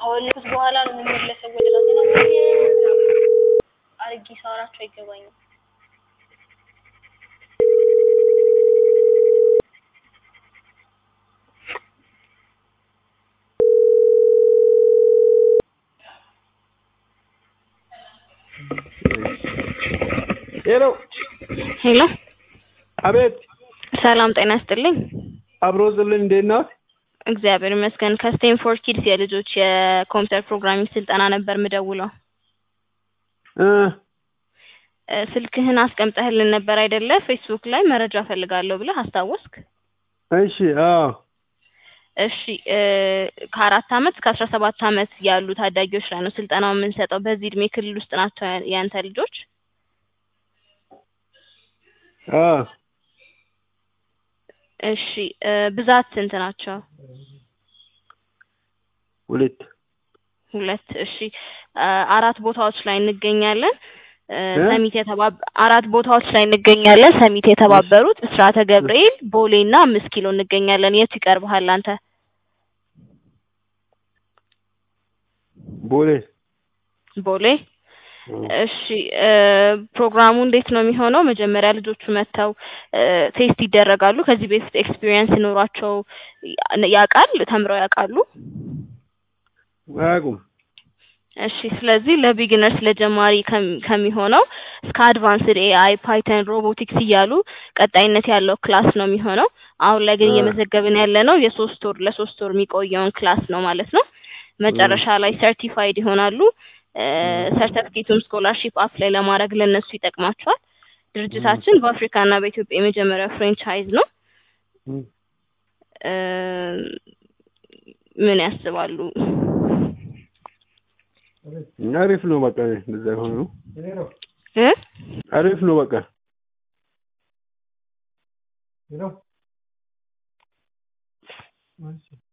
ከወለድኩት በኋላ ነው የምመለሰው ወደ ራሴ ነው አርጊ ሳወራቸው አይገባኝም ሄሎ አቤት ሰላም ጤና ይስጥልኝ አብሮዝልኝ እንዴት ነው እግዚአብሔር ይመስገን ከስቴንፎርድ ኪድስ የልጆች የኮምፒውተር ፕሮግራሚንግ ስልጠና ነበር ምደውለው ስልክህን አስቀምጠህልን ነበር አይደለ ፌስቡክ ላይ መረጃ ፈልጋለሁ ብለህ አስታወስክ እሺ አዎ እሺ ከ4 አመት እስከ 17 አመት ያሉ ታዳጊዎች ላይ ነው ስልጠናው የምንሰጠው በዚህ እድሜ ክልል ውስጥ ናቸው ያንተ ልጆች እሺ ብዛት ስንት ናቸው ሁለት እሺ አራት ቦታዎች ላይ እንገኛለን አራት ቦታዎች ላይ እንገኛለን ሰሚት የተባበሩት እስራተ ገብርኤል ቦሌና 5 ኪሎ እንገኛለን የት ይቀርብሃል አንተ ቦሌ እሺ ፕሮግራሙ እንዴት ነው የሚሆነው መጀመሪያ ልጆቹ መተው ቴስት ይደረጋሉ ከዚህ በፊት ኤክስፒሪየንስ ኖሯቸው ያቃል ተምረው ያቃሉ ዋጉም እሺ ስለዚህ ለቢጊነርስ ለጀማሪ ከሚሆነው እስከ አድቫንስድ ኤአይ ፓይተን ሮቦቲክስ ይያሉ ቀጣይነት ያለው ክላስ ነው የሚሆነው አሁን ላይ ግን እየመዘገብን ያለነው ለ3 ወር የሚቆየውን ክላስ ነው ማለት ነው መጨረሻ ላይ ሰርቲፋይድ ይሆናሉ ሰርቲፊኬቱን ስኮላርሺፕ አፕላይ ለማድረግ ለነሱ ይጠቅማቸዋል ድርጅታችን በአፍሪካና በኢትዮጵያ የመጀመሪያው ፍራንቻይዝ ነው ምን ያስባሉ አሪፍ ነው በቃ እንደዛ ሆኖ አሪፍ ነው በቃ ሄሎ